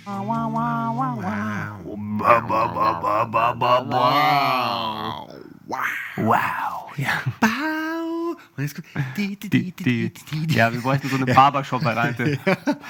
Wow. Ja. Und jetzt kommt Ja, wir bräuchten so eine Barbershop-Variante.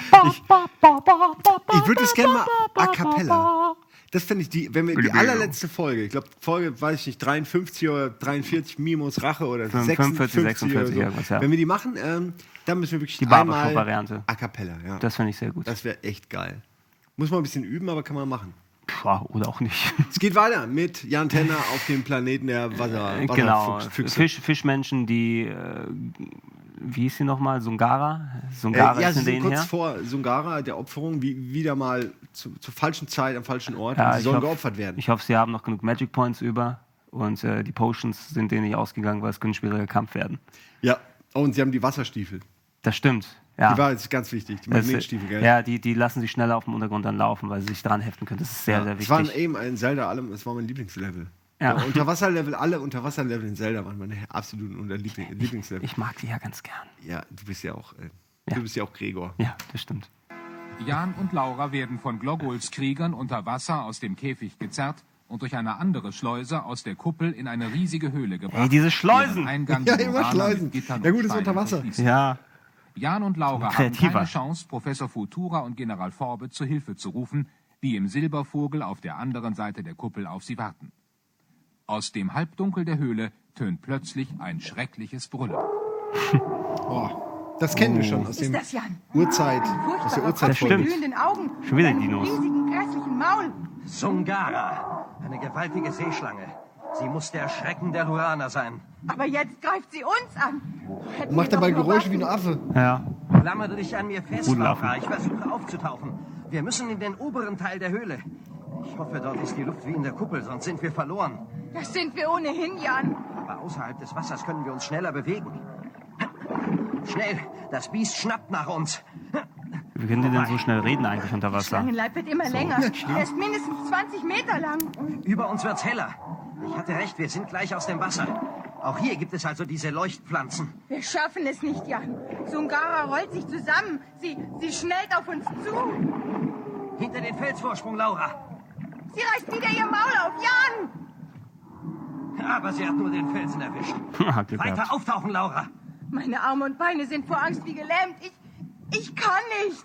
Ich würde es gerne mal a cappella. Das finde ich, wenn wir die allerletzte Folge, ich glaube Folge, weiß ich nicht, 53 oder 43, Mimos Rache oder 45, 46 oder so. irgendwas, ja. Wenn wir die machen, dann müssen wir wirklich Die einmal Barbershop-Variante. a cappella. Ja. Das finde ich sehr gut. Das wäre echt geil. Muss man ein bisschen üben, aber kann man machen. Oder auch nicht. Es geht weiter mit Jan Tenner auf dem Planeten der Genau, Füchse. Fischmenschen, die, wie hieß sie nochmal, Sungara? Sungara ja, ist in sie sind denen kurz her. vor Sungara, der Opferung, wieder mal zur falschen Zeit, am falschen Ort. Ja, und sie sollen geopfert werden. Ich hoffe, sie haben noch genug Magic Points über und die Potions sind denen nicht ausgegangen, weil es könnte ein schwieriger Kampf werden. Ja, und sie haben die Wasserstiefel. Das stimmt. Ja. Die war jetzt ganz wichtig, die Magnetstiefel, gell? Ja, die lassen sich schneller auf dem Untergrund dann laufen, weil sie sich dran heften können. Das ist sehr, sehr wichtig. Es war eben ein Zelda, es war mein Lieblingslevel. Ja. Unterwasserlevel, alle Unterwasserlevel in Zelda waren meine absoluten Lieblingslevel. Ich mag die ja ganz gern. Ja, du bist ja auch Gregor. Ja, das stimmt. Jan und Laura werden von Gloggols Kriegern unter Wasser aus dem Käfig gezerrt und durch eine andere Schleuse aus der Kuppel in eine riesige Höhle gebracht. Ey, diese Schleusen! Ja, immer Schleusen. Ja gut, ist unter Wasser. Ja. Jan und Laura haben keine Chance, Professor Futura und General Forbet zu Hilfe zu rufen, die im Silbervogel auf der anderen Seite der Kuppel auf sie warten. Aus dem Halbdunkel der Höhle tönt plötzlich ein schreckliches Brüllen. Das kennen wir schon aus dem Ist das Jan? Urzeit, aus der Das Urzeit-Folge. stimmt. Glühenden Augen. Schon wieder mit einem Dinos. riesigen, grässlichen Maul. Sungara, eine gewaltige Seeschlange. Sie muss der Schrecken der Luraner sein. Aber jetzt greift sie uns an. Hätten Macht wir dabei doch nur Geräusche wie Waffen. ein Affe. Ja. Klammere dich an mir fest, Gutlaffen. Laura. Ich versuche aufzutauchen. Wir müssen in den oberen Teil der Höhle. Ich hoffe, dort ist die Luft wie in der Kuppel, sonst sind wir verloren. Das sind wir ohnehin, Jan. Aber außerhalb des Wassers können wir uns schneller bewegen. Schnell, das Biest schnappt nach uns. Wie können die denn so schnell reden eigentlich unter Der Wasser? Schlangenleib wird immer länger. Er ist mindestens 20 Meter lang. Über uns wird's heller. Ich hatte recht, wir sind gleich aus dem Wasser. Auch hier gibt es also diese Leuchtpflanzen. Wir schaffen es nicht, Jan. Sungara rollt sich zusammen. Sie schnellt auf uns zu. Hinter den Felsvorsprung, Laura. Sie reißt wieder ihr Maul auf, Jan. Aber sie hat nur den Felsen erwischt. Glück Weiter gehabt. auftauchen, Laura. Meine Arme und Beine sind vor Angst wie gelähmt. Ich kann nicht.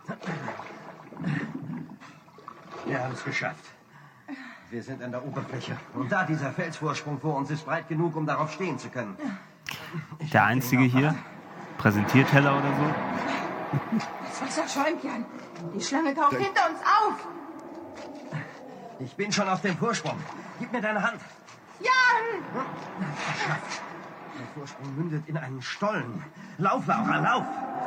Wir haben es geschafft. Wir sind an der Oberfläche. Und da dieser Felsvorsprung vor uns ist breit genug, um darauf stehen zu können. Der Einzige hier? Präsentiert Heller oder so? Das Wasser schäumt, Jan. Die Schlange taucht hinter uns auf. Ich bin schon auf dem Vorsprung. Gib mir deine Hand. Jan! Geschafft. Der Vorsprung mündet in einen Stollen. Lauf, Laura, lauf!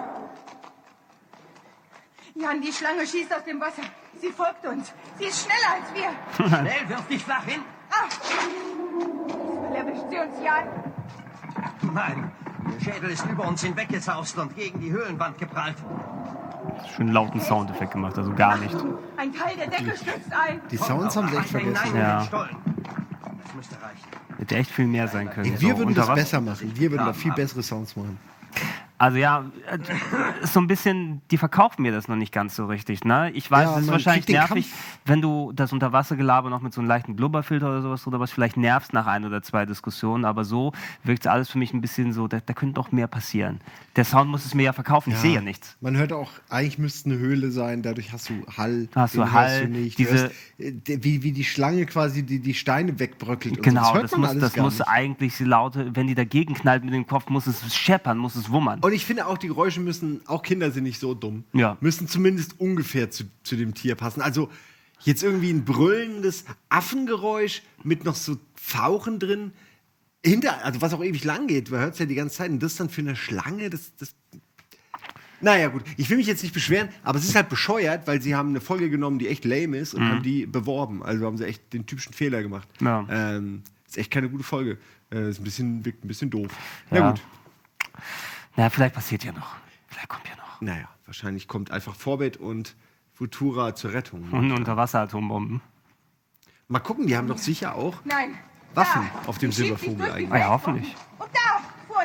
Jan, die Schlange schießt aus dem Wasser. Sie folgt uns. Sie ist schneller als wir. Schnell, wirf dich flach hin. Ah! Diesmal erwischt sie uns, Jan. Nein, der Schädel ist über uns hinweggezaust und gegen die Höhlenwand geprallt. Schön lauten Soundeffekt gemacht, also gar nicht. Ein Teil der Decke stürzt ein. Die Sounds haben sie echt Hinein vergessen. in Ja. den Stollen. Das müsste reichen. Hätte echt viel mehr sein können. Wir So, würden unter das Wasser- besser machen. Wir würden da viel bessere Sounds machen. Also ja, ist so ein bisschen, die verkaufen mir das noch nicht ganz so richtig. Ne? Ich weiß, Ja, es ist man wahrscheinlich kriegt den nervig, wenn du das Unterwassergelaber noch mit so einem leichten Blubberfilter oder sowas drüber, was vielleicht nervt nach ein oder zwei Diskussionen, aber so wirkt es alles für mich ein bisschen so, da könnte noch mehr passieren. Der Sound muss es mir ja verkaufen, ich sehe ja nichts. Man hört auch, eigentlich müsste eine Höhle sein, dadurch hast du Hall. Hast du den Hall, hörst du nicht. diese- Du hörst, wie die Schlange quasi die Steine wegbröckelt. Genau, und so. das muss nicht. eigentlich laute, wenn die dagegen knallt mit dem Kopf, muss es scheppern, muss es wummern. Und ich finde auch, die Geräusche müssen, auch Kinder sind nicht so dumm, Ja. müssen zumindest ungefähr zu dem Tier passen. Also jetzt irgendwie ein brüllendes Affengeräusch mit noch so Fauchen drin, also was auch ewig lang geht, man hört es ja die ganze Zeit. Und das dann für eine Schlange, naja gut, ich will mich jetzt nicht beschweren, aber es ist halt bescheuert, weil sie haben eine Folge genommen, die echt lame ist und haben die beworben. Also haben sie echt den typischen Fehler gemacht. Ja. Ist echt keine gute Folge. Wirkt ein bisschen doof. Ja. Na gut. Na, vielleicht passiert ja noch. Vielleicht kommt ja noch. Naja, wahrscheinlich kommt einfach Forbet und Futura zur Rettung. Und Unterwasser-Atombomben. Mal gucken, die haben doch sicher auch Nein. Waffen Da. auf dem Ich schieb dich Silbervogel durch die eigentlich. Ah ja, Felsvorsprung. hoffentlich. Und da, vor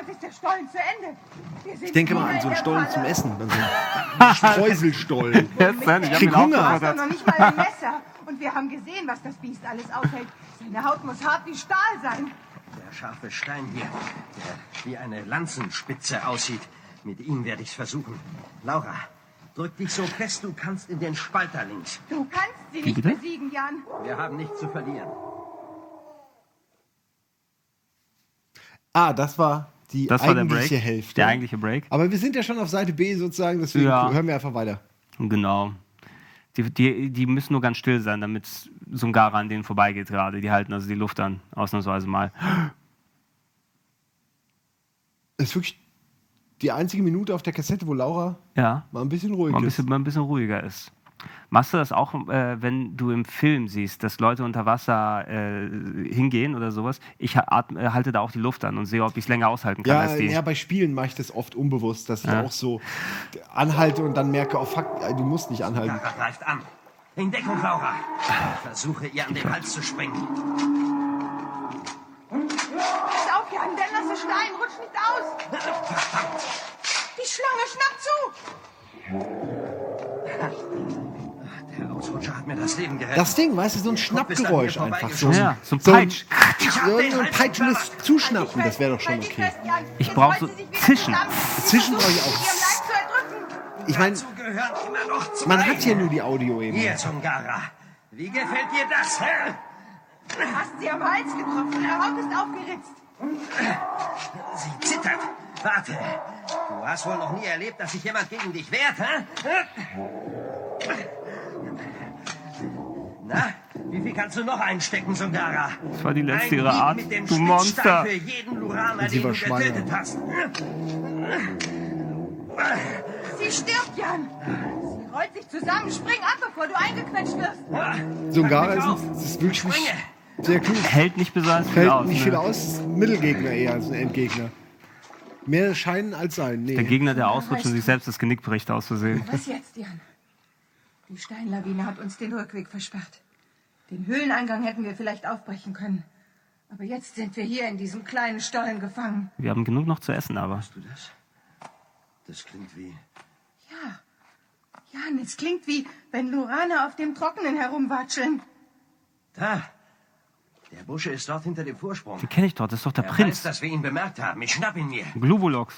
bald ist der Stollen zu Ende. Ich denke mal an so einen Stollen zum Essen. An so einen Streuselstollen. Ich krieg Hunger. Du hast doch noch nicht mal ein Messer. Und wir haben gesehen, was das Biest alles aushält. Seine Haut muss hart wie Stahl sein. Der scharfe Stein hier, der wie eine Lanzenspitze aussieht. Mit ihm werde ich's versuchen. Laura, drück dich so fest du kannst in den Spalter links. Du kannst sie nicht besiegen, Jan. Wir haben nichts zu verlieren. Das war die eigentliche Hälfte. Der eigentliche Break. Aber wir sind ja schon auf Seite B sozusagen, deswegen hören wir einfach weiter. Genau. Die müssen nur ganz still sein, damit so ein Gara an denen vorbeigeht gerade. Die halten also die Luft an, ausnahmsweise mal. Das ist wirklich die einzige Minute auf der Kassette, wo Laura mal ein bisschen ruhig ist. Mal ein bisschen ruhiger ist. Machst du das auch, wenn du im Film siehst, dass Leute unter Wasser hingehen oder sowas? Ich halte da auch die Luft an und sehe, ob ich es länger aushalten kann als die. Ja, bei Spielen mache ich das oft unbewusst, dass ich auch so anhalte und dann merke, oh fuck, du musst nicht anhalten. Gara greift an. In Deckung, Laura. Versuche ihr an den Hals zu springen. Pass auf, Jan, der nasse Stein rutscht nicht aus. Verdammt. Die Schlange schnappt zu. Der Ausrutscher hat mir das Leben gerettet. Das Ding, weißt du, so ein Schnappgeräusch einfach. So ein Peitsch. So ein peitschendes Zuschnappen, das wäre doch schon okay. Ich brauche so Zischen. Zischen brauche ich auch. Ich meine, man hat hier nur die Audio eben. Hier, Zungara. Wie gefällt dir das, hä? Du hast sie am Hals getroffen. Ihre Haut ist aufgeritzt. Sie zittert. Warte. Du hast wohl noch nie erlebt, dass sich jemand gegen dich wehrt, hä? Na, wie viel kannst du noch einstecken, Zungara? Das war die letzte ihrer Art, du Monster. Für jeden Luraner, sie war den du getötet hast. Sie stirbt, Jan. Sie rollt sich zusammen. Spring ab, bevor du eingequetscht wirst. Zungara ist wirklich sehr klug. Hält nicht besonders viel aus. Hält nicht viel aus. Ist ein Mittelgegner eher als ein Endgegner. Mehr scheinen als sein. Nee. Der Gegner, der ausrutscht und sich selbst das Genick bricht, aus Versehen. Was jetzt, Jan? Die Steinlawine hat uns den Rückweg versperrt. Den Höhleneingang hätten wir vielleicht aufbrechen können. Aber jetzt sind wir hier in diesem kleinen Stollen gefangen. Wir haben genug noch zu essen, aber... Hörst du das? Das klingt wie... Ja. Jan, es klingt wie, wenn Luraner auf dem Trockenen herumwatscheln. Da. Der Bursche ist dort hinter dem Vorsprung. Den kenne ich dort, das ist doch der Er Prinz. weiß, dass wir ihn bemerkt haben. Ich schnapp ihn mir. Globulox.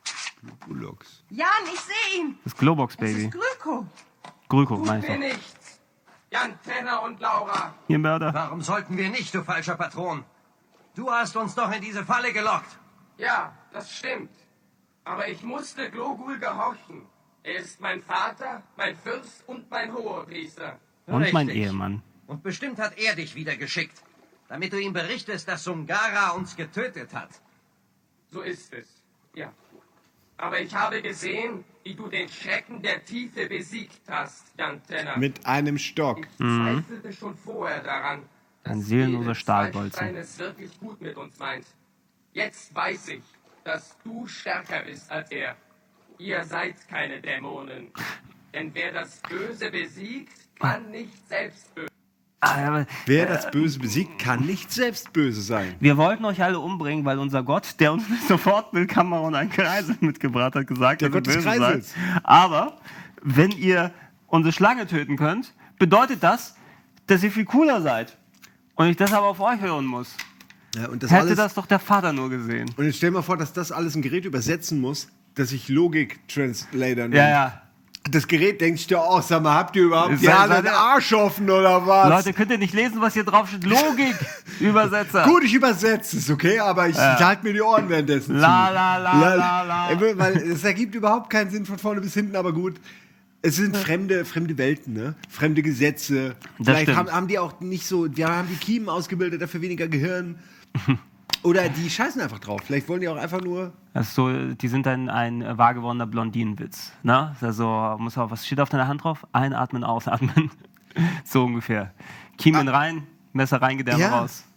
Jan, ich sehe ihn. Das Globox, Es Baby. ist Grüko. Grüko, meinst du? nichts. Jan Tenner und Laura. Ihr Mörder. Warum sollten wir nicht, du falscher Patron? Du hast uns doch in diese Falle gelockt. Ja, das stimmt. Aber ich musste Glogul gehorchen. Er ist mein Vater, mein Fürst und mein Hohepriester. Und mein Richtig. Ehemann. Und bestimmt hat er dich wieder geschickt, damit du ihm berichtest, dass Zungara uns getötet hat. So ist es, ja. Aber ich habe gesehen, wie du den Schrecken der Tiefe besiegt hast, Jan Tenner. Mit einem Stock. Ich zweifelte schon vorher daran, Ein dass seelenloser jedes Zweifstein Stahlbolzen. es wirklich gut mit uns meint. Jetzt weiß ich, dass du stärker bist als er. Ihr seid keine Dämonen. Denn wer das Böse besiegt, kann nicht selbst böse. Wer das Böse besiegt, kann nicht selbst böse sein. Wir wollten euch alle umbringen, weil unser Gott, der uns sofort mit Kamera und ein Kreisel mitgebracht hat, gesagt, Der dass ihr Gott des böse Kreisels. seid. Aber wenn ihr unsere Schlange töten könnt, bedeutet das, dass ihr viel cooler seid. Und ich deshalb auf euch hören muss. Ja, und das Hätte alles, das doch der Vater nur gesehen. und jetzt stell dir mal vor, dass das alles ein Gerät übersetzen muss, dass ich Logik-Translator nenne. Ja. Das Gerät denkt sich doch, sag mal, habt ihr überhaupt die Seid- Hand seid den ihr- Arsch offen oder was? Leute, könnt ihr nicht lesen, was hier drauf steht? Logik, Übersetzer. Gut, ich übersetze es, okay? Aber ich halte mir die Ohren währenddessen La, zu. la, la, la, la. Weil es ergibt überhaupt keinen Sinn von vorne bis hinten, aber gut. Es sind fremde Welten, ne? Fremde Gesetze. Vielleicht stimmt. haben die auch nicht so, wir haben die Kiemen ausgebildet, dafür weniger Gehirn. Oder die scheißen einfach drauf. Vielleicht wollen die auch einfach nur... Das ist so, die sind dann ein wahr gewordener Blondinenwitz. Ne? Also, was steht auf deiner Hand drauf? Einatmen, ausatmen. So ungefähr. Kiemen rein, Messer reingedärmt raus.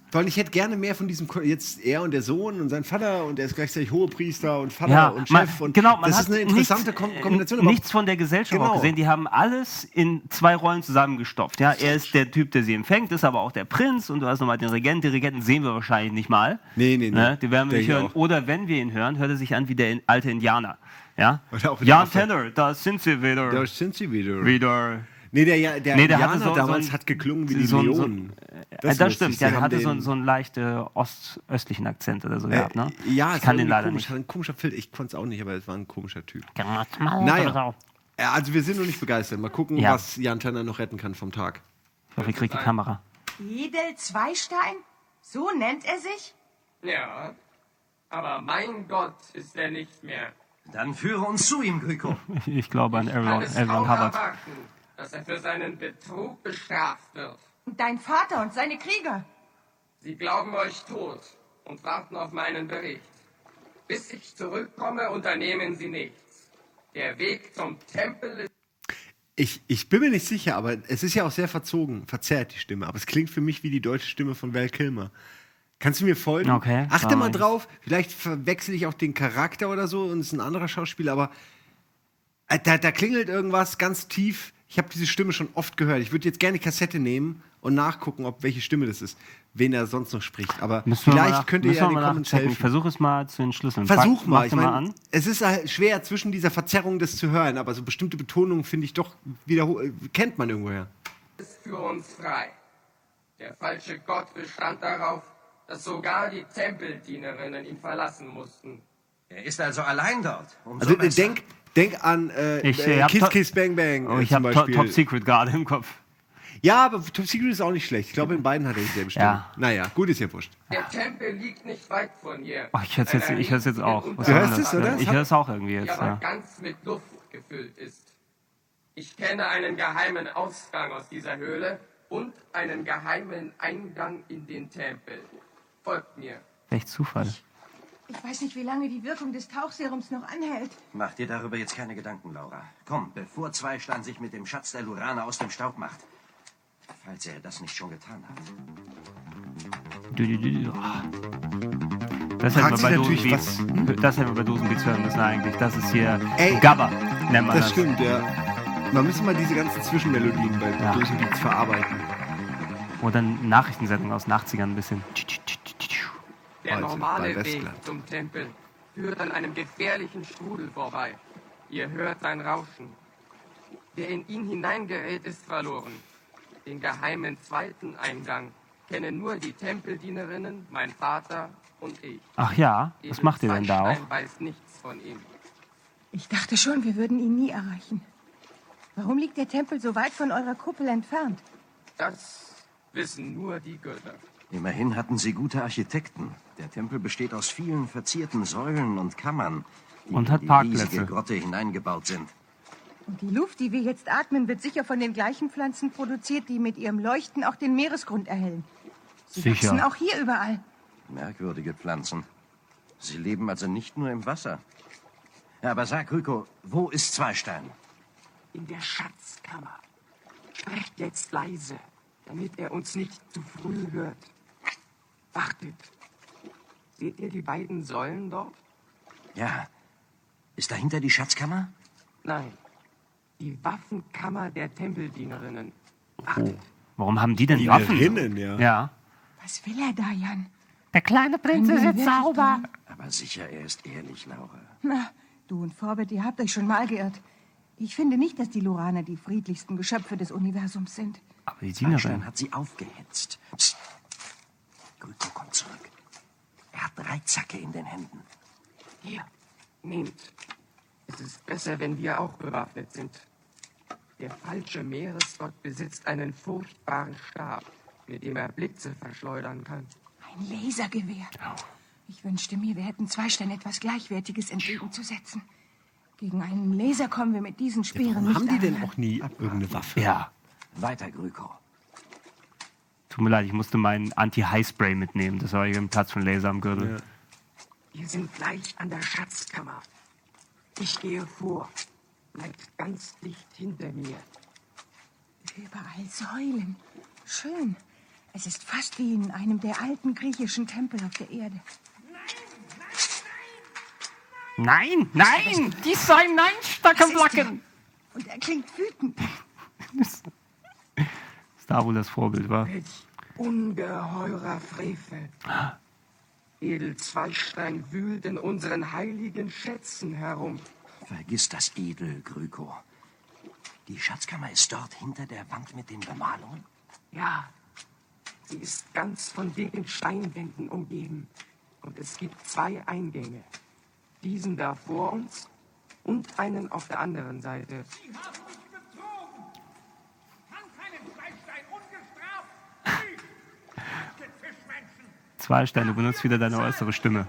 Weil ich hätte gerne mehr von diesem, jetzt er und der Sohn und sein Vater und er ist gleichzeitig Hohepriester und Vater und Chef. Das ist eine interessante Kombination. Nichts von der Gesellschaft auch gesehen. Die haben alles in 2 Rollen zusammengestopft. Ja, er ist der Typ, der sie empfängt, ist aber auch der Prinz und du hast nochmal den Regenten. Die Regenten sehen wir wahrscheinlich nicht mal. Nee. Ne? Die werden wir nicht hören. Oder wenn wir ihn hören, hört er sich an wie der alte Indianer. Ja, Jan Tenner, da sind sie wieder. Nee, der Indianer damals hat geklungen wie die Leonen. Das stimmt, der hatte so einen leicht östlichen Akzent oder so gehabt, ne? Ja, ich kann den leider nicht. Hat ein komischer Filter, ich konnte es auch nicht, aber es war ein komischer Typ. Naja, also wir sind noch nicht begeistert. Mal gucken, was Jan Tenner noch retten kann vom Tag. Ich hoffe, ich kriege die Kamera. Edel Zweistein? So nennt er sich? Ja, aber mein Gott ist er nicht mehr. Dann führe uns zu ihm, Gryko. Ich glaube an Aaron Hubbard. Dass er für seinen Betrug bestraft wird. Und dein Vater und seine Krieger? Sie glauben euch tot und warten auf meinen Bericht. Bis ich zurückkomme, unternehmen sie nichts. Der Weg zum Tempel ist... Ich bin mir nicht sicher, aber es ist ja auch sehr verzerrt, die Stimme. Aber es klingt für mich wie die deutsche Stimme von Val Kilmer. Kannst du mir folgen? Okay. Achte mal drauf. Vielleicht verwechsel ich auch den Charakter oder so und es ist ein anderer Schauspieler, aber da klingelt irgendwas ganz tief. Ich habe diese Stimme schon oft gehört. Ich würde jetzt gerne die Kassette nehmen und nachgucken, welche Stimme das ist, wen er sonst noch spricht. Aber vielleicht könnt ihr ja den Comments helfen. Ich versuche es mal zu entschlüsseln. Versuch mal. Ich meine, es ist halt schwer, zwischen dieser Verzerrung das zu hören, aber so bestimmte Betonungen, finde ich doch, kennt man irgendwoher. Ist für uns frei. Der falsche Gott bestand darauf, dass sogar die Tempeldienerinnen ihn verlassen mussten. Er ist also allein dort. Also denk an Kiss Bang Bang. Ich habe Top Secret gerade im Kopf. Ja, aber Top Secret ist auch nicht schlecht. Ich glaube, in beiden hat er dieselbe Stimme. Ja. Naja, gut, ist ja wurscht. Der Tempel liegt nicht weit von hier. Oh, ich höre es jetzt auch. Du hörst es, oder? Ich höre es auch irgendwie jetzt. Die aber ganz mit Luft gefüllt ist. Ich kenne einen geheimen Ausgang aus dieser Höhle und einen geheimen Eingang in den Tempel. Folgt mir. Echt Zufall. Ich weiß nicht, wie lange die Wirkung des Tauchserums noch anhält. Mach dir darüber jetzt keine Gedanken, Laura. Komm, bevor Zweistein sich mit dem Schatz der Lurana aus dem Staub macht. Falls er das nicht schon getan hat. Das hätten wir bei Dosenbeats hören müssen eigentlich. Das ist hier Gabba, nennt man das. Das stimmt, ja. Man müsste mal diese ganzen Zwischenmelodien bei Dosenbeats verarbeiten. Oder Nachrichtensendung aus den 80ern ein bisschen. Der normale Weg zum Tempel führt an einem gefährlichen Strudel vorbei. Ihr hört sein Rauschen. Wer in ihn hineingerät, ist verloren. Den geheimen zweiten Eingang kennen nur die Tempeldienerinnen, mein Vater und ich. Ach ja, was macht ihr denn da auch? Ich weiß nichts von ihm. Ich dachte schon, wir würden ihn nie erreichen. Warum liegt der Tempel so weit von eurer Kuppel entfernt? Das wissen nur die Götter. Immerhin hatten sie gute Architekten. Der Tempel besteht aus vielen verzierten Säulen und Kammern, die und hat in die Parkplätze. riesige Grotte hineingebaut sind. Und die Luft, die wir jetzt atmen, wird sicher von den gleichen Pflanzen produziert, die mit ihrem Leuchten auch den Meeresgrund erhellen. Sie wachsen auch hier überall. Merkwürdige Pflanzen. Sie leben also nicht nur im Wasser. Ja, aber sag, Gryko, wo ist Zweistein? In der Schatzkammer. Sprecht jetzt leise, damit er uns nicht zu früh hört. Wartet. Seht ihr die beiden Säulen dort? Ja. Ist dahinter die Schatzkammer? Nein. Die Waffenkammer der Tempeldienerinnen. Wartet. Warum haben die denn Waffen? Ja. Was will er da, Jan? Der kleine Prinz ist jetzt sauber. Aber sicher, er ist ehrlich, Laura. Na, du und Forbett, ihr habt euch schon mal geirrt. Ich finde nicht, dass die Luraner die friedlichsten Geschöpfe des Universums sind. Aber die Zweistein hat sie aufgehetzt. Psst. Gryko, komm zurück. Er hat Dreizacke in den Händen. Hier, nehmt. Es ist besser, wenn wir auch bewaffnet sind. Der falsche Meeresgott besitzt einen furchtbaren Stab, mit dem er Blitze verschleudern kann. Ein Lasergewehr. Ich wünschte mir, wir hätten Zweistein etwas Gleichwertiges entgegenzusetzen. Gegen einen Laser kommen wir mit diesen Speeren nicht Haben die denn an. auch nie irgendeine Waffe? Ja. Weiter, Gryko. Tut mir leid, ich musste meinen Anti-High-Spray mitnehmen. Das war im Platz von Laser am Gürtel. Ja. Wir sind gleich an der Schatzkammer. Ich gehe vor. Bleibt ganz dicht hinter mir. Überall Säulen. Schön. Es ist fast wie in einem der alten griechischen Tempel auf der Erde. Nein, nein! Die sei nein, Stackenblacken! Und er klingt wütend. Ist da wohl das Vorbild, war? Welch ungeheurer Frevel. Edel Zweistein wühlt in unseren heiligen Schätzen herum. Vergiss das Edel, Gryko. Die Schatzkammer ist dort hinter der Wand mit den Bemalungen? Ja, sie ist ganz von dicken Steinwänden umgeben. Und es gibt 2 Eingänge. Diesen da vor uns und einen auf der anderen Seite. Sie haben uns betrogen! Kann keinen Zweistein ungestraft! Fischmenschen! Zweistein, du benutzt wieder deine äußere Stimme.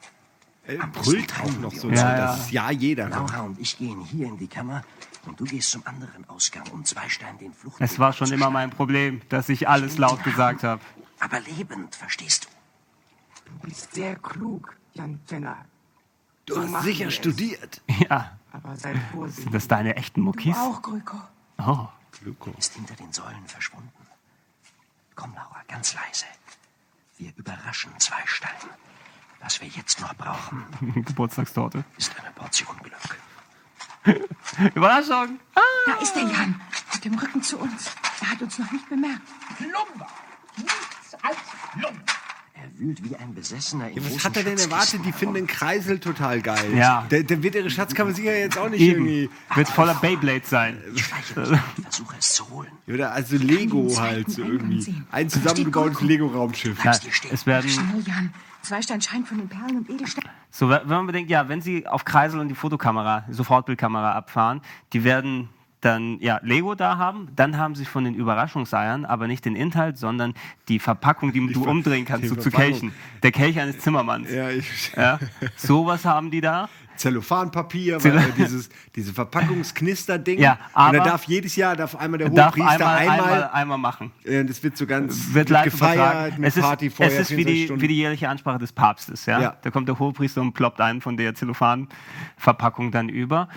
Brüllt auch noch so. Ja, Das ist ja jeder. Laura und ich gehen hier in die Kammer und du gehst zum anderen Ausgang, um Zweistein den Fluchtweg Es war schon zu immer sperren. mein Problem, dass ich alles laut gesagt habe. Aber lebend, verstehst du? Du bist sehr klug, Jan Tenner. Du So hast machen sicher wir es. studiert. Ja, Aber sei vorsichtig. sind das deine echten Muckis? Auch, Gryko. Oh, Ist hinter den Säulen verschwunden. Komm, Laura, ganz leise. Wir überraschen Zweistein. Was wir jetzt noch brauchen, Geburtstagstorte. ist eine Portion Glück. Überraschung! Da ist der Jan. Mit dem Rücken zu uns. Er hat uns noch nicht bemerkt. Lumber! Nichts als Lumber! Er wühlt wie ein Besessener in Was großen hat er denn erwartet? Schatzkisten Die finden den herum. Kreisel total geil. Ja. Der wird ihre Schatzkammer sicher jetzt auch nicht Eben. irgendwie. Wird voller Beyblades sein. Ich schleiche mich und versuche es zu holen. Oder also Lego den halt so zweiten Eingang irgendwie. sehen. Ein Da zusammengebautes steht Lego-Raumschiff. Ja, hier stehen. es werden, Schnell, Jan. Zweistein scheint von den Perlen und Edelsteinen. so, wenn man bedenkt, ja, wenn sie auf Kreisel und die Fotokamera, Sofortbildkamera abfahren, die werden dann ja Lego da haben, dann haben sie von den Überraschungseiern aber nicht den Inhalt, sondern die Verpackung, die du umdrehen kannst, die so zu Verpackung. Kelchen. Der Kelch eines Zimmermanns. Ja, Ja, sowas haben die da. Zellophanpapier, weil diese Verpackungsknister-Ding. Ja, und aber da darf jedes Jahr einmal der Darf Hohepriester einmal machen. das wird so ganz Wird live gefeiert übertragen. mit Es ist, Party vorher. es ist wie 24 die Stunden. jährliche Ansprache des Papstes. Ja? Ja. Da kommt der Hohepriester und ploppt einen von der Zellophan-Verpackung dann über.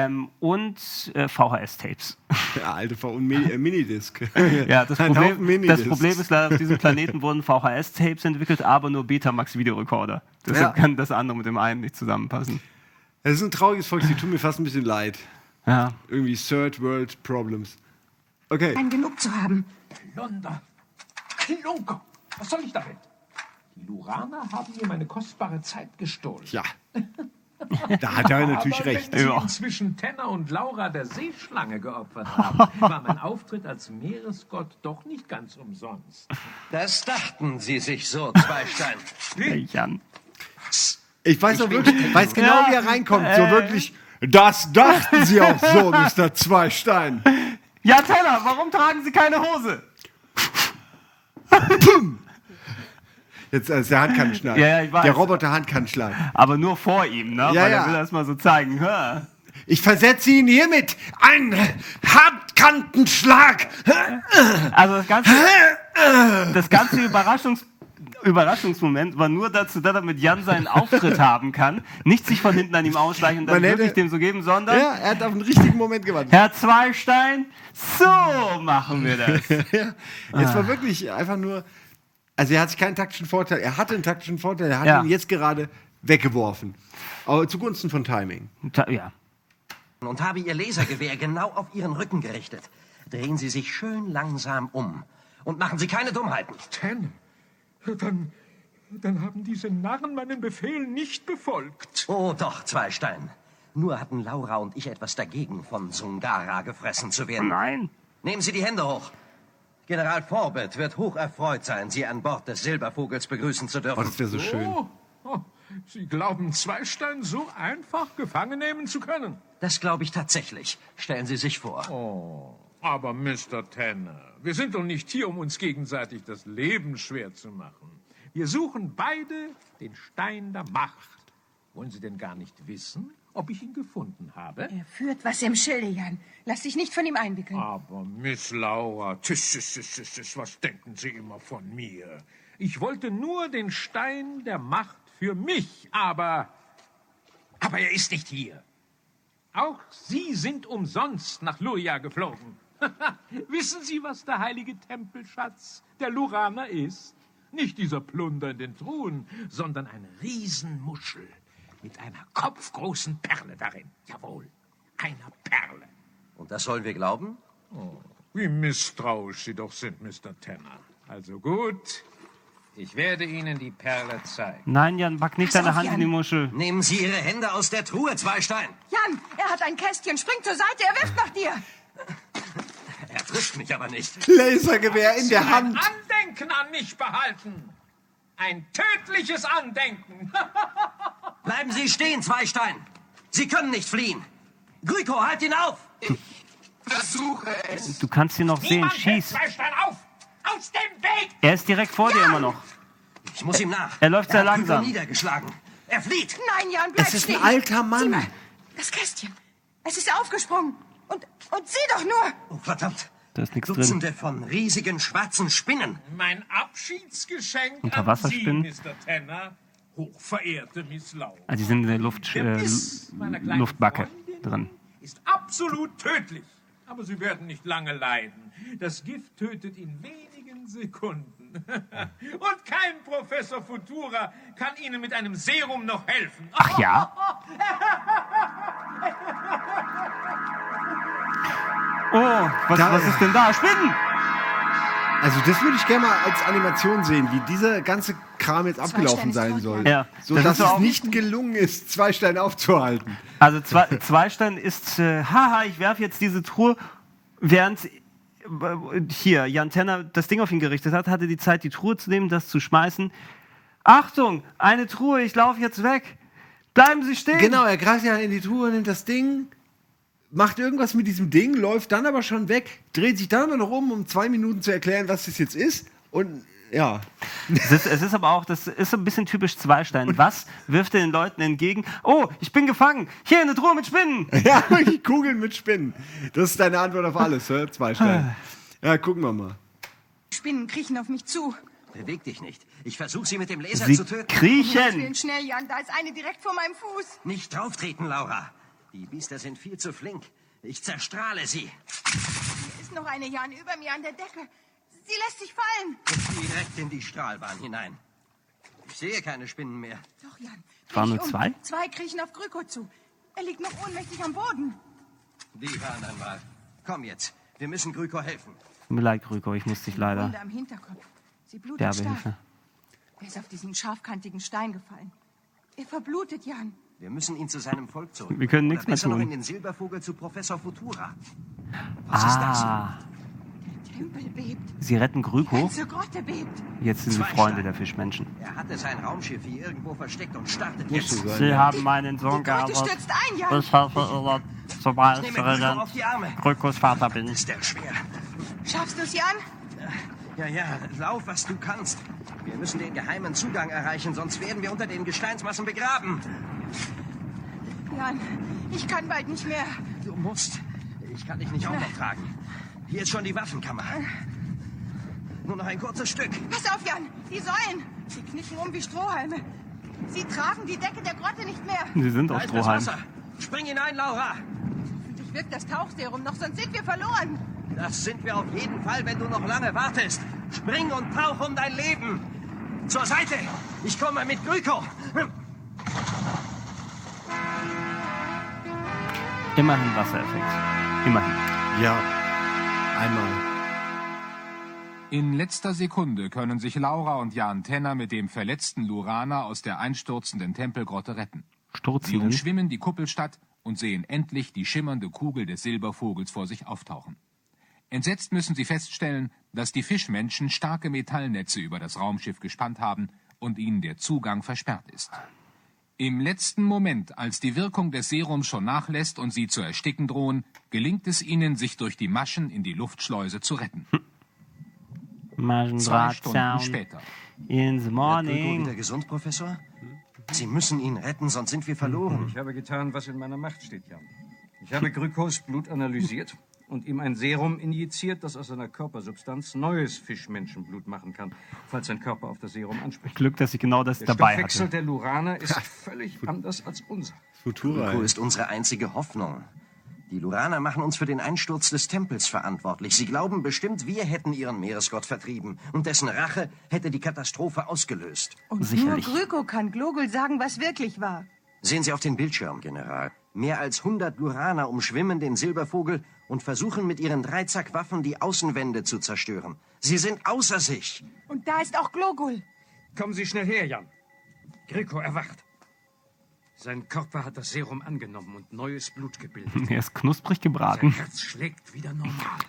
Und VHS-Tapes. Ja, alte Minidisc. Ja, das Ein Haufen Problem Minidiscs. ist leider, auf diesem Planeten wurden VHS-Tapes entwickelt, aber nur Betamax-Videorekorder. Deshalb Ja. kann das andere mit dem einen nicht zusammenpassen. Es ist ein trauriges Volk, die tun mir fast ein bisschen leid. Ja. Irgendwie Third World Problems. Okay. genug zu haben. Plunder! Klunker! Was soll ich damit? Die Luraner haben mir meine kostbare Zeit gestohlen. Ja. Da hat er natürlich Aber recht. wenn Sie Ja. inzwischen Tenner und Laura der Seeschlange geopfert haben, war mein Auftritt als Meeresgott doch nicht ganz umsonst. Das dachten sie sich so, Zweistein. Hey, Jan. Ich weiß auch wirklich, weiß genau, wie er reinkommt. So wirklich, das dachten sie auch so, Mr. Zweistein. Ja, Teller, warum tragen Sie keine Hose? Jetzt ist der Handkantenschlag. Ja, ich weiß. Der Roboter Handkantenschlag. Aber nur vor ihm, ne? Ja, Weil ja. er will das mal so zeigen. Hä? Ich versetze Ihnen hiermit einen Handkantenschlag. Also das ganze Überraschungsmoment war nur dazu da, damit Jan seinen Auftritt haben kann, nicht sich von hinten an ihm ausschleichen und dann Man hätte- wirklich dem so geben, sondern Ja, er hat auf den richtigen Moment gewartet. Herr Zweistein, so machen wir das. Es war wirklich einfach nur, also er hat sich keinen taktischen Vorteil, er hatte einen taktischen Vorteil, er hat Ja. ihn jetzt gerade weggeworfen. Aber zugunsten von Timing. Ja. Und habe ihr Lasergewehr genau auf ihren Rücken gerichtet. Drehen Sie sich schön langsam um. Und machen Sie keine Dummheiten. Ten, dann haben diese Narren meinen Befehl nicht befolgt. Oh doch, Zweistein. Nur hatten Laura und ich etwas dagegen, von Sungara gefressen zu werden. Nein. Nehmen Sie die Hände hoch. General Forbett wird hocherfreut sein, Sie an Bord des Silbervogels begrüßen zu Oh, dürfen. das wäre so schön. Oh, Sie glauben, Zweistein so einfach gefangen nehmen zu können? Das glaube ich tatsächlich. Stellen Sie sich vor. Oh, aber Mr. Tanner, wir sind doch nicht hier, um uns gegenseitig das Leben schwer zu machen. Wir suchen beide den Stein der Macht. Wollen Sie denn gar nicht wissen, ob ich ihn gefunden habe? Er führt was im Schilde, Jan. Lass dich nicht von ihm einwickeln. Aber Miss Laura, tis, was denken Sie immer von mir? Ich wollte nur den Stein der Macht für mich, aber er ist nicht hier. Auch Sie sind umsonst nach Luria geflogen. Wissen Sie, was der heilige Tempelschatz der Luraner ist? Nicht dieser Plunder in den Truhen, sondern eine Riesenmuschel mit einer kopfgroßen Perle darin. Jawohl, einer Perle. Und das sollen wir glauben? Oh, wie misstrauisch Sie doch sind, Mr. Tenner. Also gut, ich werde Ihnen die Perle zeigen. Nein, Jan, pack nicht deine Hand in die Muschel. Nehmen Sie Ihre Hände aus der Truhe, Zweistein. Jan, er hat ein Kästchen. Spring zur Seite, er wirft nach dir. Er trifft mich aber nicht. Lasergewehr in der Hand. Ein Andenken an mich behalten. Ein tödliches Andenken. Bleiben Sie stehen, Zweistein. Sie können nicht fliehen. Gryko, halt ihn auf. Versuche es. Du kannst ihn noch sehen. Niemand hält Schieß. Zweistein auf. Aus dem Weg. Er ist direkt vor dir immer noch. Ich muss ihm nach. Er läuft sehr hat Gryko langsam. niedergeschlagen. Er flieht. Nein, Jan, bleib Es ist stehen. ein alter Sieh Mann. mal, das Kästchen. Es ist aufgesprungen. Und sieh doch nur. Oh, verdammt. Da ist nichts drin. Dutzende von riesigen schwarzen Spinnen. Mein Abschiedsgeschenk Unterwasserspinnen? an Sie, Mr. Tenner. Hochverehrte Miss Laura. Also die sind in der Biss meiner kleinen Luftbacke Freundin drin. Ist absolut tödlich. Aber Sie werden nicht lange leiden. Das Gift tötet in wenigen Sekunden. Und kein Professor Futura kann Ihnen mit einem Serum noch helfen. Ach ja? Oh, was ist denn da? Spinnen! Also das würde ich gerne mal als Animation sehen, wie dieser ganze Kram jetzt abgelaufen sein soll. Ja, so das dass ist es auch- nicht gelungen ist, Zweistein aufzuhalten. Also Zweistein ist, haha, ich werfe jetzt diese Truhe, während hier Jan Tenner das Ding auf ihn gerichtet hat, hatte die Zeit, die Truhe zu nehmen, das zu schmeißen. Achtung, eine Truhe, ich laufe jetzt weg. Bleiben Sie stehen. Genau, er greift ja in die Truhe, nimmt das Ding, macht irgendwas mit diesem Ding, läuft dann aber schon weg, dreht sich dann aber noch um 2 Minuten zu erklären, was das jetzt ist. Und ja. Es ist aber auch, das ist so ein bisschen typisch Zweistein. Was wirft er den Leuten entgegen? Oh, ich bin gefangen. Hier eine Truhe mit Spinnen. Ja, die Kugeln mit Spinnen. Das ist deine Antwort auf alles, hä? Zweistein. Ja, gucken wir mal. Spinnen kriechen auf mich zu. Beweg dich nicht. Ich versuche sie mit dem Laser Sie zu töten. kriechen. Schnell, Jan, da ist eine direkt vor meinem Fuß. Nicht drauftreten, Laura. Die Biester sind viel zu flink. Ich zerstrahle sie. Hier ist noch eine, Jan, über mir an der Decke. Sie lässt sich fallen. Direkt in die Strahlbahn hinein. Ich sehe keine Spinnen mehr. Doch, Jan. Waren nur dreh dich 2? 2 kriechen auf Gryko zu. Er liegt noch ohnmächtig am Boden. Die waren einmal. Komm jetzt. Wir müssen Gryko helfen. Tut mir leid, Gryko, ich muss dich leider. Wunde am Hinterkopf. Sie blutet stark. Sterbehilfe. Er ist auf diesen scharfkantigen Stein gefallen. Er verblutet, Jan. Wir müssen ihn zu seinem Volk zurück. Wir können nichts Oder mehr besser noch tun. in den Silbervogel zu Professor Futura. Was ist das? Der Tempel bebt. Sie retten Die Gryko. ganze Grotte bebt. Jetzt sind sie Freunde der Fischmenschen. Er hatte sein Raumschiff hier irgendwo versteckt und startet Muss so jetzt. sein. Sie haben meinen Die Sohn Grotte geopfert. stürzt ein, Jan. Ich helfe Ihnen, sobald Ich ich nehme Gryko auf die Arme. Grykos Vater bin. Ist der schwer? Schaffst du es, Jan? Ja, lauf, was du kannst. Wir müssen den geheimen Zugang erreichen, sonst werden wir unter den Gesteinsmassen begraben. Jan, ich kann bald nicht mehr. Du musst. Ich kann dich nicht auch noch tragen. Hier ist schon die Waffenkammer. Nur noch ein kurzes Stück. Pass auf, Jan. Die Säulen. Sie knicken um wie Strohhalme. Sie tragen die Decke der Grotte nicht mehr. Sie sind Da auch ist das Strohhalm. Wasser. Spring hinein, Laura. Hoffentlich wirkt das Tauchserum noch, sonst sind wir verloren. Das sind wir auf jeden Fall, wenn du noch lange wartest. Spring und tauch um dein Leben. Zur Seite. Ich komme mit Gryko. Immerhin Wassereffekt. Immerhin. Ja, einmal. In letzter Sekunde können sich Laura und Jan Tenner mit dem verletzten Luraner aus der einstürzenden Tempelgrotte retten. Sie Sturzenden. umschwimmen die Kuppelstadt und sehen endlich die schimmernde Kugel des Silbervogels vor sich auftauchen. Entsetzt müssen sie feststellen, dass die Fischmenschen starke Metallnetze über das Raumschiff gespannt haben und ihnen der Zugang versperrt ist. Im letzten Moment, als die Wirkung des Serums schon nachlässt und sie zu ersticken drohen, gelingt es ihnen, sich durch die Maschen in die Luftschleuse zu retten. 2 Stunden später. In the Wird Gryko morning. wieder gesund, Professor? Sie müssen ihn retten, sonst sind wir verloren. Ich habe getan, was in meiner Macht steht, Jan. Ich habe Grykos Blut analysiert und ihm ein Serum injiziert, das aus seiner Körpersubstanz neues Fischmenschenblut machen kann, falls sein Körper auf das Serum anspricht. Glück, dass ich genau das Der dabei Stoffwechsel hatte. der Luraner ist völlig anders als unser. Futura. Gryko ist unsere einzige Hoffnung. Die Luraner machen uns für den Einsturz des Tempels verantwortlich. Sie glauben bestimmt, wir hätten ihren Meeresgott vertrieben. Und dessen Rache hätte die Katastrophe ausgelöst. Und Sicherlich. nur Gryko kann Glogul sagen, was wirklich war. Sehen Sie auf den Bildschirm, General. Mehr als 100 Luraner umschwimmen den Silbervogel und versuchen mit ihren Dreizackwaffen die Außenwände zu zerstören. Sie sind außer sich. Und da ist auch Glogul. Kommen Sie schnell her, Jan. Gryko erwacht. Sein Körper hat das Serum angenommen und neues Blut gebildet. Er ist knusprig gebraten. Sein Herz schlägt wieder normal.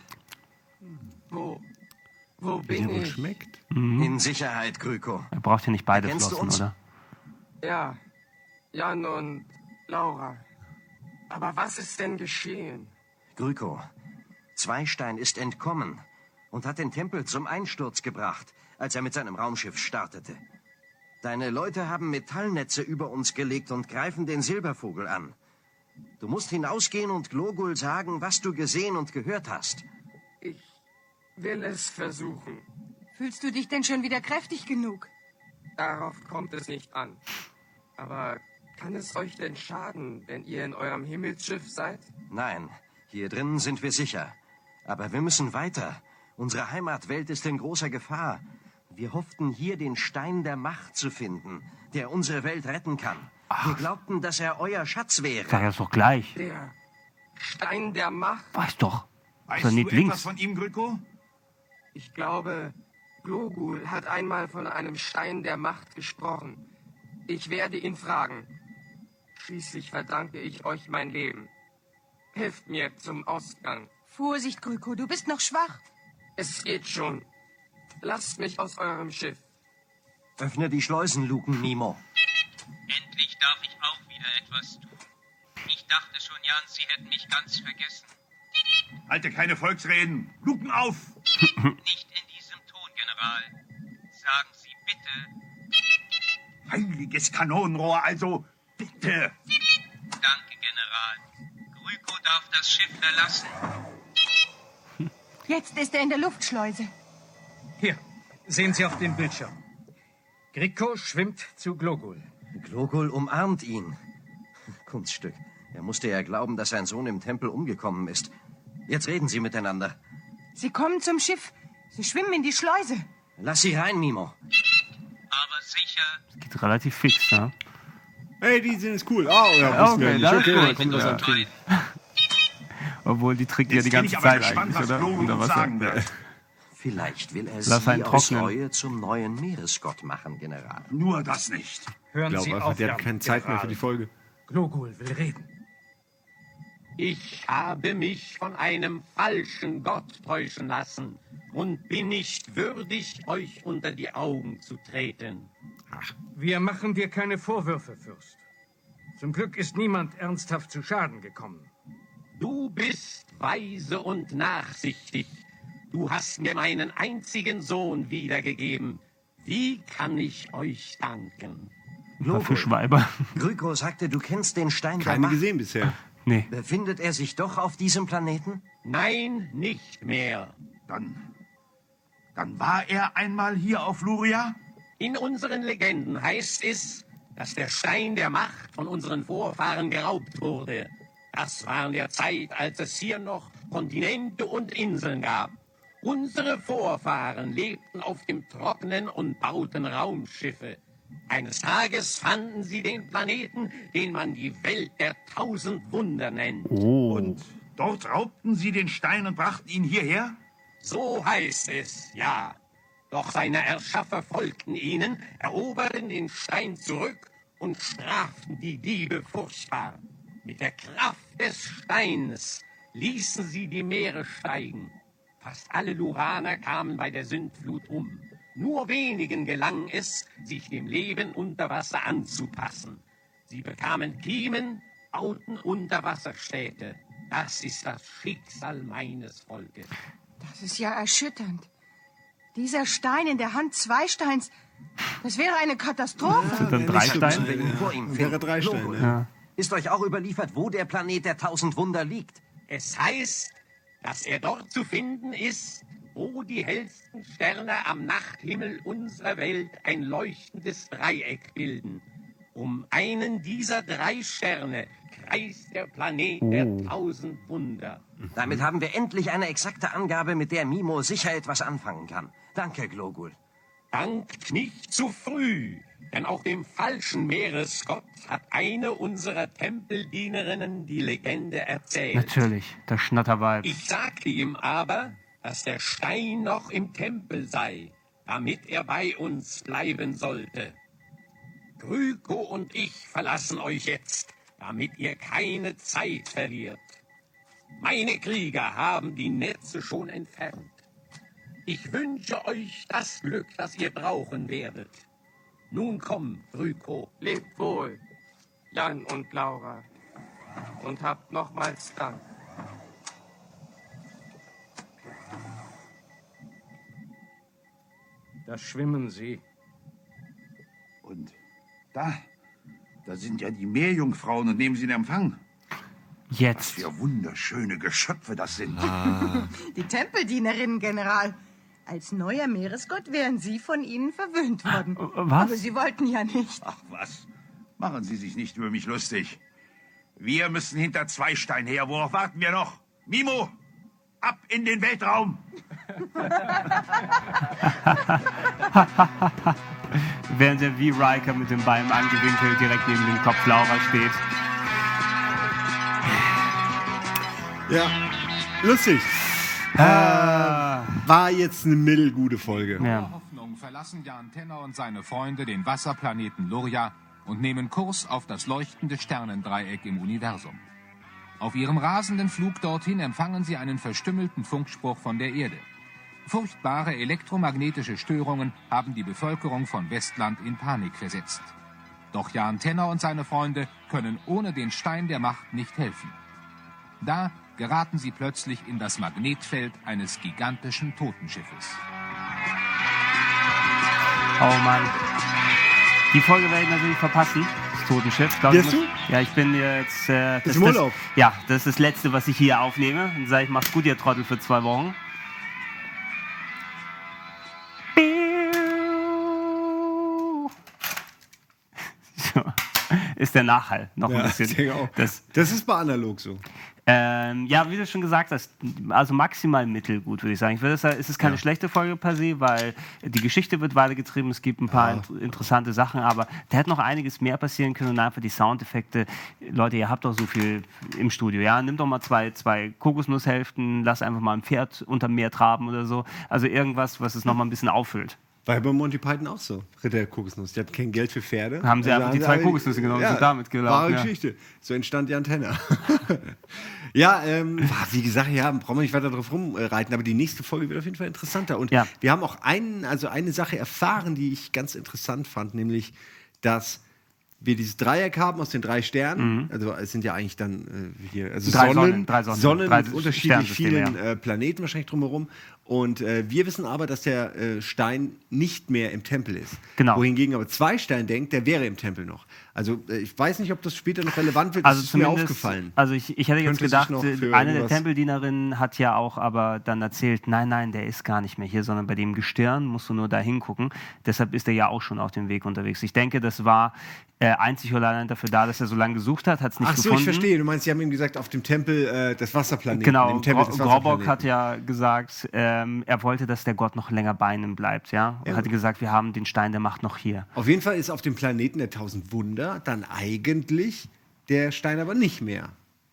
Wo bin ich? Schmeckt. In Sicherheit, Gryko. Er braucht ja nicht beide Kennst du Flossen, uns? oder? Ja, Jan und Laura. Aber was ist denn geschehen? Gryko, Zweistein ist entkommen und hat den Tempel zum Einsturz gebracht, als er mit seinem Raumschiff startete. Deine Leute haben Metallnetze über uns gelegt und greifen den Silbervogel an. Du musst hinausgehen und Glogul sagen, was du gesehen und gehört hast. Ich will es versuchen. Fühlst du dich denn schon wieder kräftig genug? Darauf kommt es nicht an. Aber kann es euch denn schaden, wenn ihr in eurem Himmelsschiff seid? Nein, hier drinnen sind wir sicher. Aber wir müssen weiter. Unsere Heimatwelt ist in großer Gefahr. Wir hofften, hier den Stein der Macht zu finden, der unsere Welt retten kann. Wir glaubten, dass er euer Schatz wäre. Sag das doch gleich. Der Stein der Macht? Weiß doch. Weißt Ist er du nicht etwas links? von ihm, Gryko? Ich glaube, Glogul hat einmal von einem Stein der Macht gesprochen. Ich werde ihn fragen. Schließlich verdanke ich euch mein Leben. Helft mir zum Ausgang. Vorsicht, Gryko, du bist noch schwach. Es geht schon. Lasst mich aus eurem Schiff. Öffne die Schleusenluken, Nemo. Endlich darf ich auch wieder etwas tun. Ich dachte schon, Jan, Sie hätten mich ganz vergessen. Halte keine Volksreden. Luken auf! Nicht in diesem Ton, General. Sagen Sie bitte. Heiliges Kanonenrohr, also bitte. Danke, General. Gryko darf das Schiff verlassen. Jetzt ist er in der Luftschleuse. Hier, sehen Sie auf dem Bildschirm. Gryko schwimmt zu Glogul. Glogul umarmt ihn. Kunststück. Er musste ja glauben, dass sein Sohn im Tempel umgekommen ist. Jetzt reden sie miteinander. Sie kommen zum Schiff. Sie schwimmen in die Schleuse. Lass sie rein, Nemo. Aber sicher. Das geht relativ fix, ne? Hey, die sind es cool. Oh, ja, wussten wir okay, nicht. das Okay, ist da gut. kommt das am Trinken. Obwohl, die trinken ja Jetzt die bin ganze ich aber Zeit gespannt, eigentlich, was oder? Glogul Unter uns Wasser. sagen wird. Vielleicht will er Lass sie einen aus trocknen. Reue zum neuen Meeresgott machen, General. Nur das nicht. Hören Ich Sie glaube auf, einfach, die Jan, hat keine Zeit mehr für die General. Folge. Glogul will reden. Ich habe mich von einem falschen Gott täuschen lassen und bin nicht würdig, euch unter die Augen zu treten. Wir machen dir keine Vorwürfe, Fürst. Zum Glück ist niemand ernsthaft zu Schaden gekommen. Du bist weise und nachsichtig. Du hast mir meinen einzigen Sohn wiedergegeben. Wie kann ich euch danken? Fischweiber. Gryko sagte, du kennst den Stein der Keine Macht. gesehen bisher. Nee. Befindet er sich doch auf diesem Planeten? Nein, nicht mehr. Dann war er einmal hier auf Luria? In unseren Legenden heißt es, dass der Stein der Macht von unseren Vorfahren geraubt wurde. Das war in der Zeit, als es hier noch Kontinente und Inseln gab. Unsere Vorfahren lebten auf dem Trockenen und bauten Raumschiffe. Eines Tages fanden sie den Planeten, den man die Welt der 1000 Wunder nennt. Oh. Und dort raubten sie den Stein und brachten ihn hierher? So heißt es, ja. Doch seine Erschaffer folgten ihnen, eroberten den Stein zurück und straften die Diebe furchtbar. Mit der Kraft des Steins ließen sie die Meere steigen. Fast alle Luraner kamen bei der Sündflut um. Nur wenigen gelang es, sich dem Leben unter Wasser anzupassen. Sie bekamen Kiemen, bauten Unterwasserstädte. Das ist das Schicksal meines Volkes. Das ist ja erschütternd. Dieser Stein in der Hand Zweisteins, das wäre eine Katastrophe. Dann drei Steine. Vor ihm Wäre finden. drei Steine. Glogul. Ja. Ist euch auch überliefert, wo der Planet der 1000 Wunder liegt? Es heißt, dass er dort zu finden ist, wo die hellsten Sterne am Nachthimmel unserer Welt ein leuchtendes Dreieck bilden. Um einen dieser 3 Sterne kreist der Planet der 1000 Wunder. Damit haben wir endlich eine exakte Angabe, mit der Mimo sicher etwas anfangen kann. Danke, Glogul. Dankt nicht zu früh, denn auch dem falschen Meeresgott hat eine unserer Tempeldienerinnen die Legende erzählt. Natürlich, der Schnatterweib. Ich sagte ihm aber, dass der Stein noch im Tempel sei, damit er bei uns bleiben sollte. Gryko und ich verlassen euch jetzt, damit ihr keine Zeit verliert. Meine Krieger haben die Netze schon entfernt. Ich wünsche euch das Glück, das ihr brauchen werdet. Nun komm, Gryko. Lebt wohl, Jan und Laura. Und habt nochmals Dank. Da schwimmen sie. Und da sind ja die Meerjungfrauen und nehmen sie in Empfang. Jetzt. Was für wunderschöne Geschöpfe das sind. Die Tempeldienerin, General. Als neuer Meeresgott wären Sie von ihnen verwöhnt worden. Was? Aber Sie wollten ja nicht. Ach was, machen Sie sich nicht über mich lustig. Wir müssen hinter Zweistein her. Worauf warten wir noch? Mimo, ab in den Weltraum! Während der wie Riker mit dem Bein angewinkelt direkt neben dem Kopf Laura steht. Ja, lustig. War jetzt eine mittelgute Folge. Ja. Hoffnung verlassen Jan Tenner und seine Freunde den Wasserplaneten Luria und nehmen Kurs auf das leuchtende Sternendreieck im Universum. Auf ihrem rasenden Flug dorthin empfangen sie einen verstümmelten Funkspruch von der Erde. Furchtbare elektromagnetische Störungen haben die Bevölkerung von Westland in Panik versetzt. Doch Jan Tenner und seine Freunde können ohne den Stein der Macht nicht helfen. Da geraten sie plötzlich in das Magnetfeld eines gigantischen Totenschiffes. Oh Mann. Die Folge werde ich natürlich verpassen. Das Totenschiff. Wirst du? Ja, ich bin jetzt... Ist im Urlaub? Ja, das ist das Letzte, was ich hier aufnehme. Dann sage ich, mach's gut, ihr Trottel, für 2 Wochen. So. Ist der Nachhall noch ein bisschen. Ich denke auch. Das ist bei analog so. Ja, wie du schon gesagt hast, also maximal mittelgut, würde ich sagen. Ich würde sagen, es ist keine schlechte Folge per se, weil die Geschichte wird weitergetrieben, es gibt ein paar interessante Sachen, aber da hätte noch einiges mehr passieren können und einfach die Soundeffekte. Leute, ihr habt doch so viel im Studio, ja? Nimm doch mal zwei Kokosnusshälften, lass einfach mal ein Pferd unterm Meer traben oder so. Also irgendwas, was es noch mal ein bisschen auffüllt. War bei Monty Python auch so, Ritter der Kokosnuss. Die hatten kein Geld für Pferde. Haben sie einfach die 2 Kokosnüsse genommen und sind damit gelaufen. Wahre Geschichte. So entstand die Antenne. Ja, wie gesagt, brauchen wir nicht weiter drauf rumreiten, aber die nächste Folge wird auf jeden Fall interessanter. Und wir haben auch eine Sache erfahren, die ich ganz interessant fand, nämlich, dass wir dieses Dreieck haben aus den 3 Sternen. Also es sind ja eigentlich dann hier also drei Sonnen mit unterschiedlich vielen Planeten wahrscheinlich drumherum. Und wir wissen aber, dass der Stein nicht mehr im Tempel ist. Genau. Wohingegen aber Zweistein denkt, der wäre im Tempel noch. Also ich weiß nicht, ob das später noch relevant wird. Also das ist mir aufgefallen. Also ich hätte jetzt gedacht, eine der Tempeldienerinnen hat ja auch aber dann erzählt, nein, der ist gar nicht mehr hier, sondern bei dem Gestirn musst du nur da hingucken. Deshalb ist er ja auch schon auf dem Weg unterwegs. Ich denke, das war einzig und allein dafür da, dass er so lange gesucht hat, hat es nicht gefunden. Ach so, ich verstehe. Du meinst, sie haben ihm gesagt, auf dem Tempel des Wasserplaneten. Genau, Grobok hat ja gesagt, er wollte, dass der Gott noch länger bei ihm bleibt, ja. Und hatte gesagt, wir haben den Stein der Macht noch hier. Auf jeden Fall ist auf dem Planeten der 1000 Wunder dann eigentlich der Stein aber nicht mehr.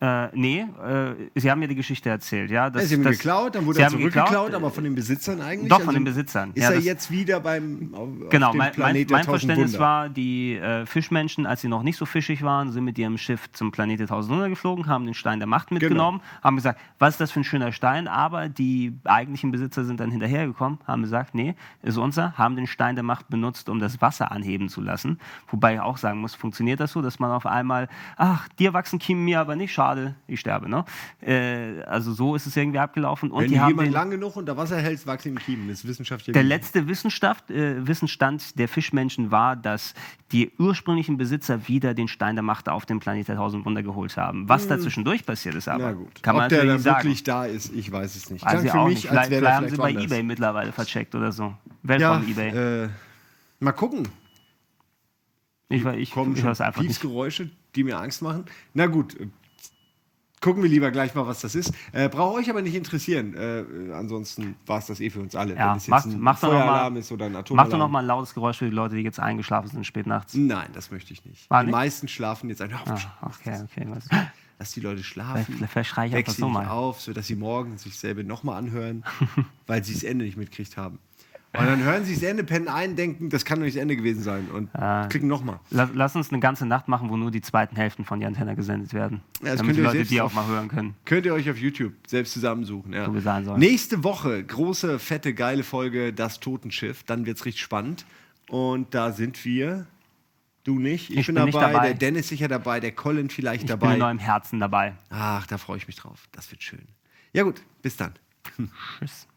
Sie haben mir die Geschichte erzählt. Ja, sie haben ihn geklaut, dann wurde er zurückgeklaut, aber von den Besitzern eigentlich? Doch, von den Besitzern. Ist er jetzt wieder auf dem Planet mein Verständnis war, die Fischmenschen, als sie noch nicht so fischig waren, sind mit ihrem Schiff zum Planet der 1000 Wunder geflogen, haben den Stein der Macht mitgenommen, haben gesagt, was ist das für ein schöner Stein, aber die eigentlichen Besitzer sind dann hinterhergekommen, haben gesagt, nee, ist unser, haben den Stein der Macht benutzt, um das Wasser anheben zu lassen. Wobei ich auch sagen muss, funktioniert das so, dass man auf einmal, ach, dir wachsen Kiemen, mir aber nicht, schade, ich sterbe, ne? Also so ist es irgendwie abgelaufen. Und wenn du jemanden lang genug unter Wasser hältst, wachsen die Kiemen. Das ist wissenschaftlich. Der letzte Wissensstand der Fischmenschen war, dass die ursprünglichen Besitzer wieder den Stein der Macht auf den Planet der 1000 Wunder geholt haben. Was da zwischendurch passiert ist, aber kann man ob der dann wirklich da ist, ich weiß es nicht. Also auch nicht. Vielleicht haben sie bei eBay mittlerweile vercheckt oder so. Weltraum eBay. Mal gucken. Ich höre es einfach nicht. Piepsgeräusche, die mir Angst machen. Na gut, gucken wir lieber gleich mal, was das ist. Braucht euch aber nicht interessieren. Ansonsten war es das für uns alle. Ja, wenn es jetzt ein Feueralarm ist oder ein Atomalarm. Mach doch noch mal ein lautes Geräusch für die Leute, die jetzt eingeschlafen sind spät nachts. Nein, das möchte ich nicht. Die meisten schlafen jetzt einfach. Okay. Lass die Leute schlafen. Vielleicht schreie ich einfach so mal auf, sodass sie morgen sich selber nochmal anhören, weil sie das Ende nicht mitgekriegt haben. Und dann hören sie das Ende, pennen ein, denken, das kann doch nicht das Ende gewesen sein und klicken nochmal. Lass uns eine ganze Nacht machen, wo nur die zweiten Hälften von die Antenne gesendet werden. Ja, das damit die Leute die auch mal hören können. Könnt ihr euch auf YouTube selbst zusammensuchen. Ja. So wie sein soll. Nächste Woche, große, fette, geile Folge, das Totenschiff. Dann wird es richtig spannend. Und da sind wir, du nicht, ich bin dabei, der Dennis sicher dabei, der Colin vielleicht dabei. Ich bin in neuem Herzen dabei. Ach, da freue ich mich drauf. Das wird schön. Ja gut, bis dann. Tschüss.